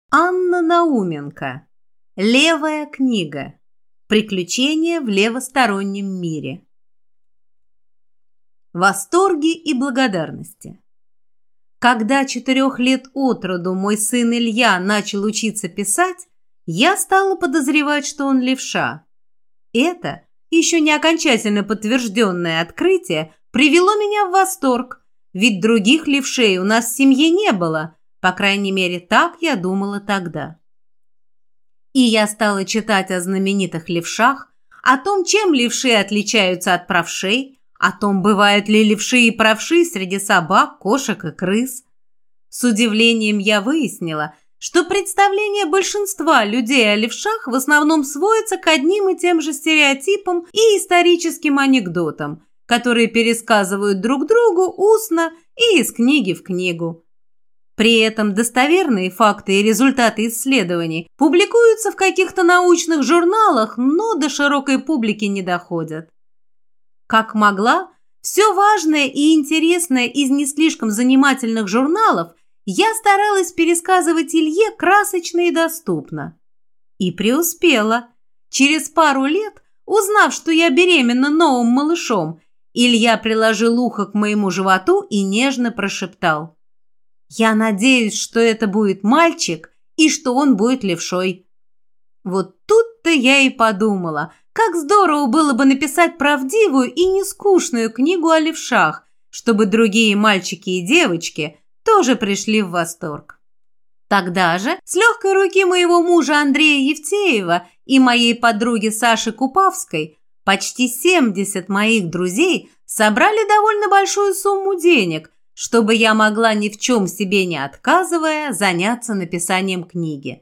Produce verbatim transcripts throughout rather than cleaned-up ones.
Анна Науменко. Левая книга. Приключения в левостороннем мире. Восторги и благодарности. Когда четырех лет от роду мой сын Илья начал учиться писать, я стала подозревать, что он левша. Это, еще не окончательно подтвержденное открытие, привело меня в восторг, ведь других левшей у нас в семье не было, по крайней мере, так я думала тогда. И я стала читать о знаменитых левшах, о том, чем левши отличаются от правшей, о том, бывают ли левши и правши среди собак, кошек и крыс. С удивлением я выяснила, что представление большинства людей о левшах в основном сводится к одним и тем же стереотипам и историческим анекдотам, которые пересказывают друг другу устно и из книги в книгу. При этом достоверные факты и результаты исследований публикуются в каких-то научных журналах, но до широкой публики не доходят. Как могла, все важное и интересное из не слишком занимательных журналов я старалась пересказывать Илье красочно и доступно. И преуспела. Через пару лет, узнав, что я беременна новым малышом, Илья приложил ухо к моему животу и нежно прошептал: «Я надеюсь, что это будет мальчик и что он будет левшой». Вот тут-то я и подумала, как здорово было бы написать правдивую и нескучную книгу о левшах, чтобы другие мальчики и девочки тоже пришли в восторг. Тогда же с легкой руки моего мужа Андрея Евтеева и моей подруги Саши Купавской почти семьдесят моих друзей собрали довольно большую сумму денег, чтобы я могла ни в чем себе не отказывая заняться написанием книги.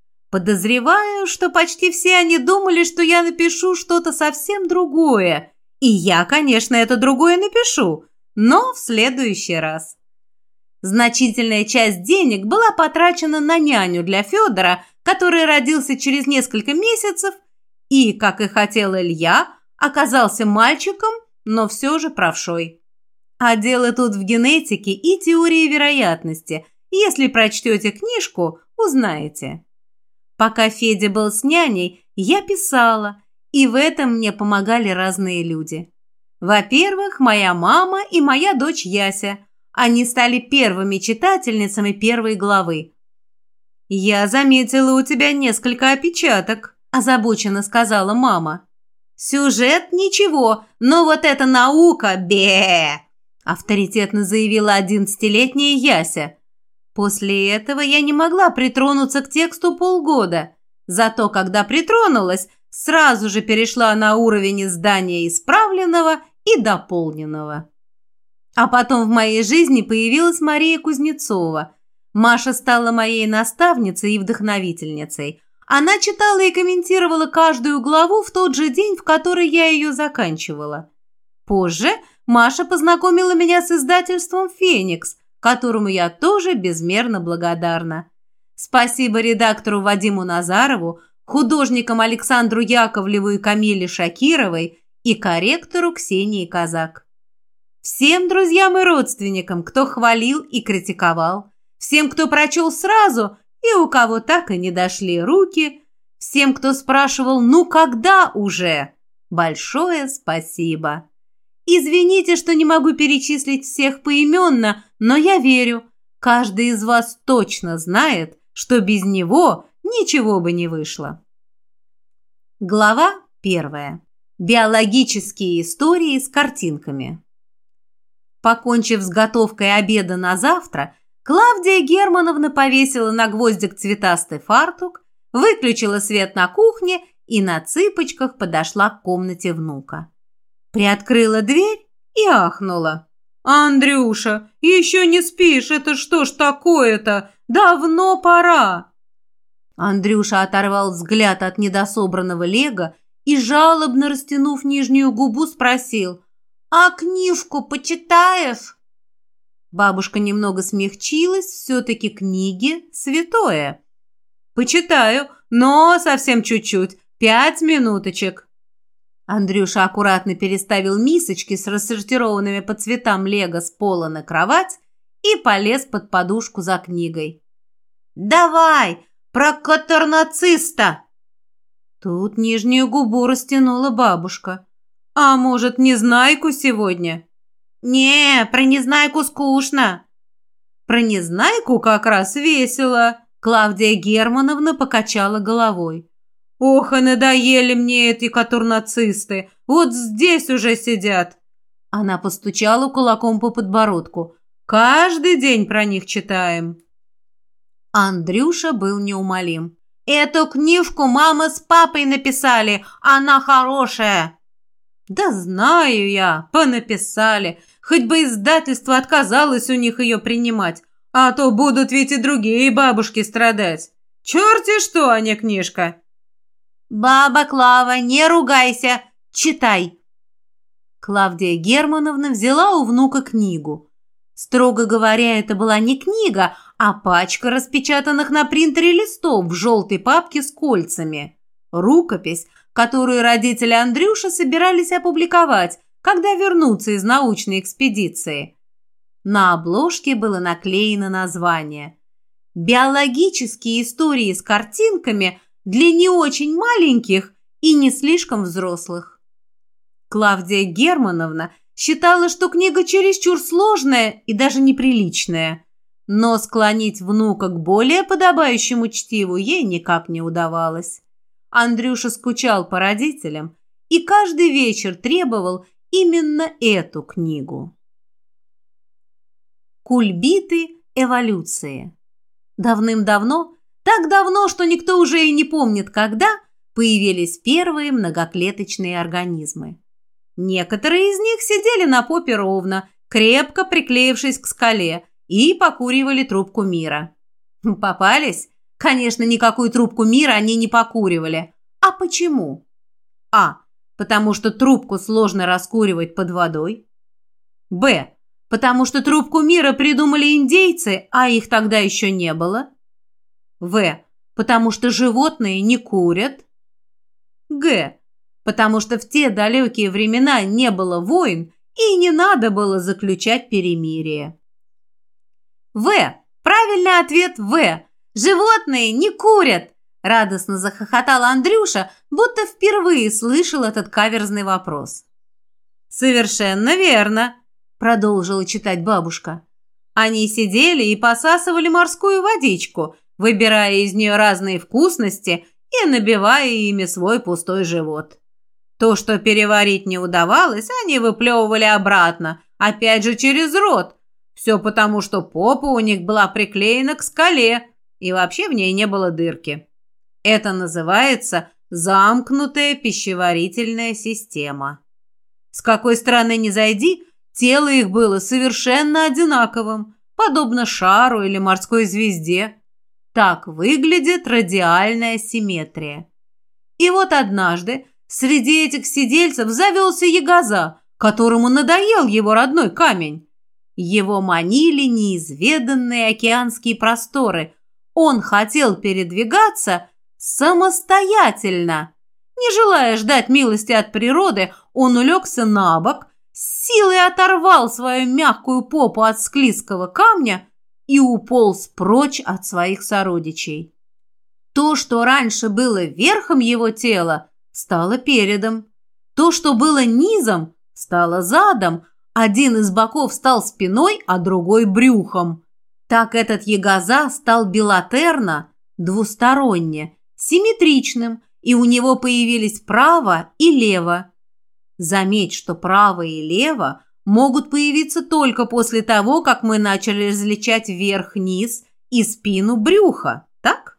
Подозреваю, что почти все они думали, что я напишу что-то совсем другое, и я, конечно, это другое напишу, но в следующий раз. Значительная часть денег была потрачена на няню для Федора, который родился через несколько месяцев и, как и хотел Илья, оказался мальчиком, но все же правшой. А дело тут в генетике и теории вероятности. Если прочтете книжку, узнаете. Пока Федя был с няней, я писала, и в этом мне помогали разные люди. Во-первых, моя мама и моя дочь Яся. Они стали первыми читательницами первой главы. «Я заметила у тебя несколько опечаток», – озабоченно сказала мама. «Сюжет – ничего, но вот эта наука – бе!» – авторитетно заявила одиннадцатилетняя Яся. После этого я не могла притронуться к тексту полгода. Зато, когда притронулась, сразу же перешла на уровень издания исправленного и дополненного. А потом в моей жизни появилась Мария Кузнецова. Маша стала моей наставницей и вдохновительницей. Она читала и комментировала каждую главу в тот же день, в который я ее заканчивала. Позже Маша познакомила меня с издательством «Феникс», которому я тоже безмерно благодарна. Спасибо редактору Вадиму Назарову, художникам Александру Яковлеву и Камиле Шакировой и корректору Ксении Казак. Всем друзьям и родственникам, кто хвалил и критиковал, всем, кто прочел сразу и у кого так и не дошли руки, всем, кто спрашивал «ну когда уже?», большое спасибо. Извините, что не могу перечислить всех поименно, но я верю, каждый из вас точно знает, что без него ничего бы не вышло. Глава первая. Биологические истории с картинками. Покончив с готовкой обеда на завтра, Клавдия Германовна повесила на гвоздик цветастый фартук, выключила свет на кухне и на цыпочках подошла к комнате внука. Приоткрыла дверь и ахнула. «Андрюша, еще не спишь? Это что ж такое-то? Давно пора!» Андрюша оторвал взгляд от недособранного лего и, жалобно растянув нижнюю губу, спросил: «А книжку почитаешь?» Бабушка немного смягчилась, все-таки книги святое. «Почитаю, но совсем чуть-чуть, пять минуточек». Андрюша аккуратно переставил мисочки с рассортированными по цветам лего с пола на кровать и полез под подушку за книгой. Давай, про катарнациста!» Тут нижнюю губу растянула бабушка. «А может, Незнайку сегодня?» «Не, про Незнайку скучно». «Про Незнайку как раз весело», — Клавдия Германовна покачала головой. «Ох, и надоели мне эти катурнацисты, вот здесь уже сидят». Она постучала кулаком по подбородку. «Каждый день про них читаем». Андрюша был неумолим. «Эту книжку мама с папой написали, она хорошая». «Да знаю я, понаписали. Хоть бы издательство отказалось у них ее принимать, а то будут ведь и другие бабушки страдать. Черти что, а не книжка». «Баба Клава, не ругайся, читай». Клавдия Германовна взяла у внука книгу. Строго говоря, это была не книга, а пачка распечатанных на принтере листов в желтой папке с кольцами. Рукопись, которую родители Андрюши собирались опубликовать, когда вернутся из научной экспедиции. На обложке было наклеено название «Биологические истории с картинками для не очень маленьких и не слишком взрослых». Клавдия Германовна считала, что книга чересчур сложная и даже неприличная, но склонить внука к более подобающему чтиву ей никак не удавалось. Андрюша скучал по родителям и каждый вечер требовал именно эту книгу. Кульбиты эволюции. Давным-давно, так давно, что никто уже и не помнит, когда, появились первые многоклеточные организмы. Некоторые из них сидели на попе ровно, крепко приклеившись к скале, и покуривали трубку мира. Попались? Конечно, никакую трубку мира они не покуривали. А почему? А. Потому что трубку сложно раскуривать под водой. Б. Потому что трубку мира придумали индейцы, а их тогда еще не было. В. Потому что животные не курят. Г. Потому что в те далекие времена не было войн и не надо было заключать перемирие. В. Правильный ответ В. Животные не курят. Радостно захохотал Андрюша, будто впервые слышал этот каверзный вопрос. «Совершенно верно», — продолжила читать бабушка. «Они сидели и посасывали морскую водичку, выбирая из нее разные вкусности и набивая ими свой пустой живот. То, что переварить не удавалось, они выплевывали обратно, опять же через рот. Все потому, что попа у них была приклеена к скале, и вообще в ней не было дырки. Это называется замкнутая пищеварительная система. С какой стороны ни зайди, тело их было совершенно одинаковым, подобно шару или морской звезде. Так выглядит радиальная симметрия. И вот однажды среди этих сидельцев завелся ягоза, которому надоел его родной камень. Его манили неизведанные океанские просторы. Он хотел передвигаться самостоятельно. Не желая ждать милости от природы, он улегся на бок, с силой оторвал свою мягкую попу от склизкого камня и уполз прочь от своих сородичей. То, что раньше было верхом его тела, стало передом. То, что было низом, стало задом. Один из боков стал спиной, а другой брюхом. Так этот ягоза стал билатерно, двусторонне, симметричным, и у него появились право и лево. Заметь, что право и лево могут появиться только после того, как мы начали различать верх-низ и спину-брюха, так?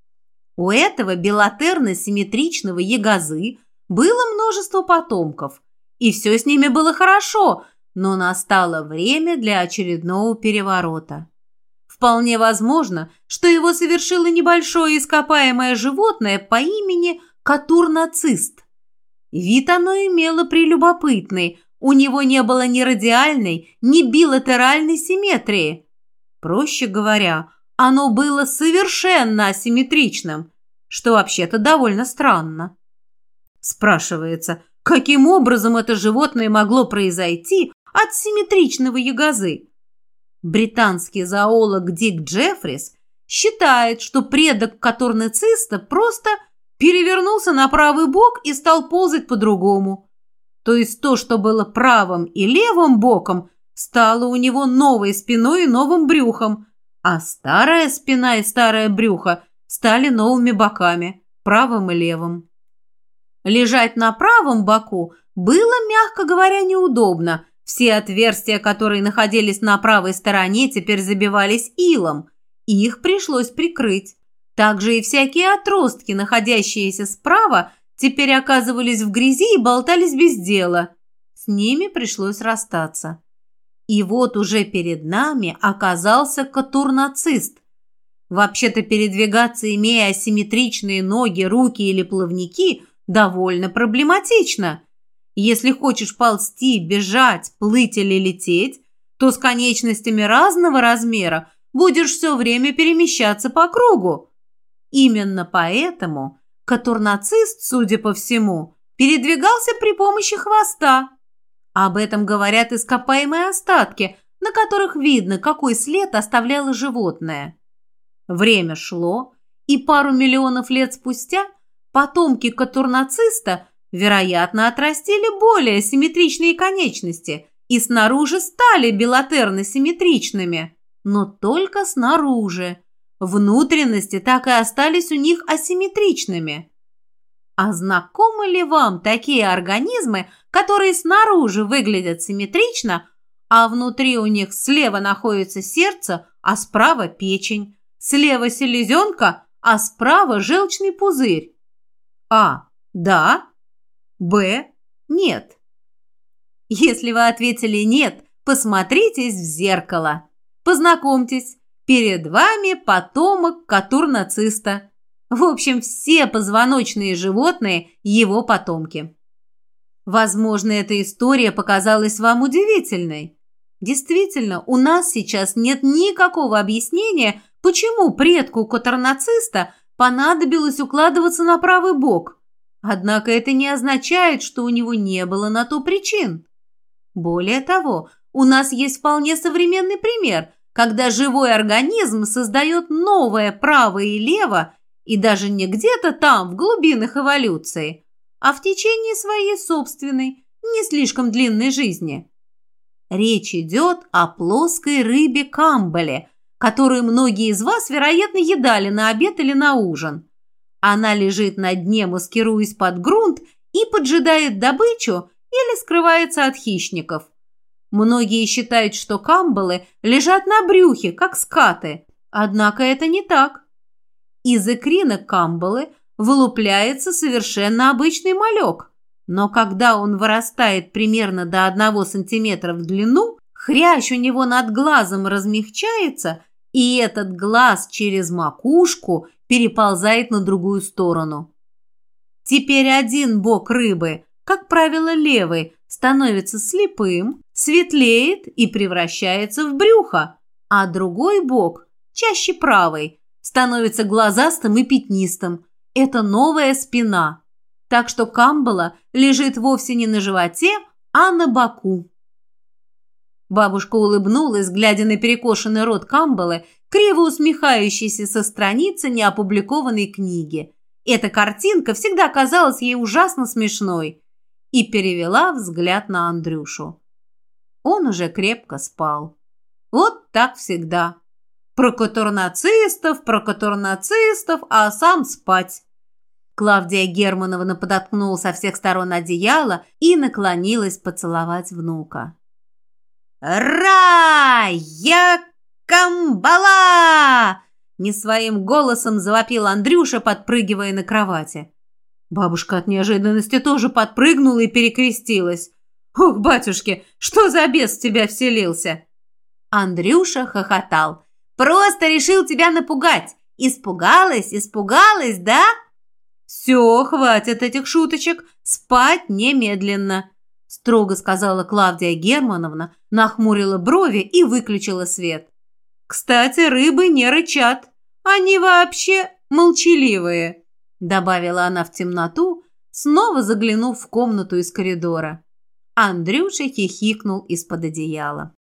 У этого билатерно-симметричного ягозы было множество потомков, и все с ними было хорошо, но настало время для очередного переворота. Вполне возможно, что его совершило небольшое ископаемое животное по имени катурнацист. Вид оно имело прелюбопытный, у него не было ни радиальной, ни билатеральной симметрии. Проще говоря, оно было совершенно асимметричным, что вообще-то довольно странно. Спрашивается, каким образом это животное могло произойти от симметричного ягозы? Британский зоолог Дик Джеффрис считает, что предок катурнациста просто перевернулся на правый бок и стал ползать по-другому. То есть то, что было правым и левым боком, стало у него новой спиной и новым брюхом, а старая спина и старое брюхо стали новыми боками, правым и левым. Лежать на правом боку было, мягко говоря, неудобно. Все отверстия, которые находились на правой стороне, теперь забивались илом, и их пришлось прикрыть. Также и всякие отростки, находящиеся справа, теперь оказывались в грязи и болтались без дела. С ними пришлось расстаться. И вот уже перед нами оказался катурнацист. Вообще-то передвигаться, имея асимметричные ноги, руки или плавники, довольно проблематично. Если хочешь ползти, бежать, плыть или лететь, то с конечностями разного размера будешь все время перемещаться по кругу. Именно поэтому катурнацист, судя по всему, передвигался при помощи хвоста. Об этом говорят ископаемые остатки, на которых видно, какой след оставляло животное. Время шло, и пару миллионов лет спустя потомки катурнациста, вероятно, отрастили более симметричные конечности и снаружи стали билатерно-симметричными, но только снаружи. Внутренности так и остались у них асимметричными. А знакомы ли вам такие организмы, которые снаружи выглядят симметрично, а внутри у них слева находится сердце, а справа печень, слева селезенка, а справа желчный пузырь? А. Да. Б. Нет. Если вы ответили «нет», посмотритесь в зеркало. Познакомьтесь, перед вами потомок катурнациста. В общем, все позвоночные животные – его потомки. Возможно, эта история показалась вам удивительной. Действительно, у нас сейчас нет никакого объяснения, почему предку катурнациста понадобилось укладываться на правый бок. Однако это не означает, что у него не было на то причин. Более того, у нас есть вполне современный пример, когда живой организм создает новое право и лево, и даже не где-то там, в глубинах эволюции, а в течение своей собственной, не слишком длинной жизни. Речь идет о плоской рыбе камбале, которую многие из вас, вероятно, едали на обед или на ужин. Она лежит на дне, маскируясь под грунт, и поджидает добычу или скрывается от хищников. Многие считают, что камбалы лежат на брюхе, как скаты, однако это не так. Из икринок камбалы вылупляется совершенно обычный малек, но когда он вырастает примерно до одного сантиметра в длину, хрящ у него над глазом размягчается, и этот глаз через макушку переползает на другую сторону. Теперь один бок рыбы, как правило левый, становится слепым, светлеет и превращается в брюхо, а другой бок, чаще правый, становится глазастым и пятнистым. Это новая спина. Так что камбала лежит вовсе не на животе, а на боку. Бабушка улыбнулась, глядя на перекошенный рот камбалы, криво усмехающийся со страницы неопубликованной книги. Эта картинка всегда казалась ей ужасно смешной. И перевела взгляд на Андрюшу. Он уже крепко спал. Вот так всегда. Про катурнацистов, про катурнацистов, а сам спать. Клавдия Германовна подоткнула со всех сторон одеяло и наклонилась поцеловать внука. «Ра! Я камбала!» Не своим голосом завопил Андрюша, подпрыгивая на кровати. Бабушка от неожиданности тоже подпрыгнула и перекрестилась. «Ух, батюшки, что за бес в тебя вселился?» Андрюша хохотал. «Просто решил тебя напугать. Испугалась, испугалась, да?» «Все, хватит этих шуточек. Спать немедленно», – строго сказала Клавдия Германовна, нахмурила брови и выключила свет. «Кстати, рыбы не рычат. Они вообще молчаливые», – добавила она в темноту, снова заглянув в комнату из коридора. Андрюша хихикнул из-под одеяла.